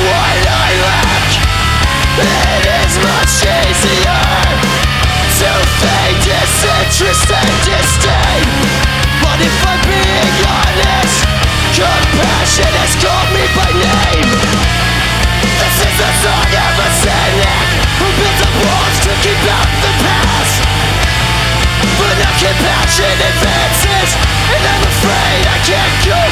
what I lack. It is much easier to fake disinterest and disdain. But if I'm being honest, compassion has called me by name. This is the song of a cynic who built up walls to keep out the past. But now compassion advances, and I'm afraid I can't go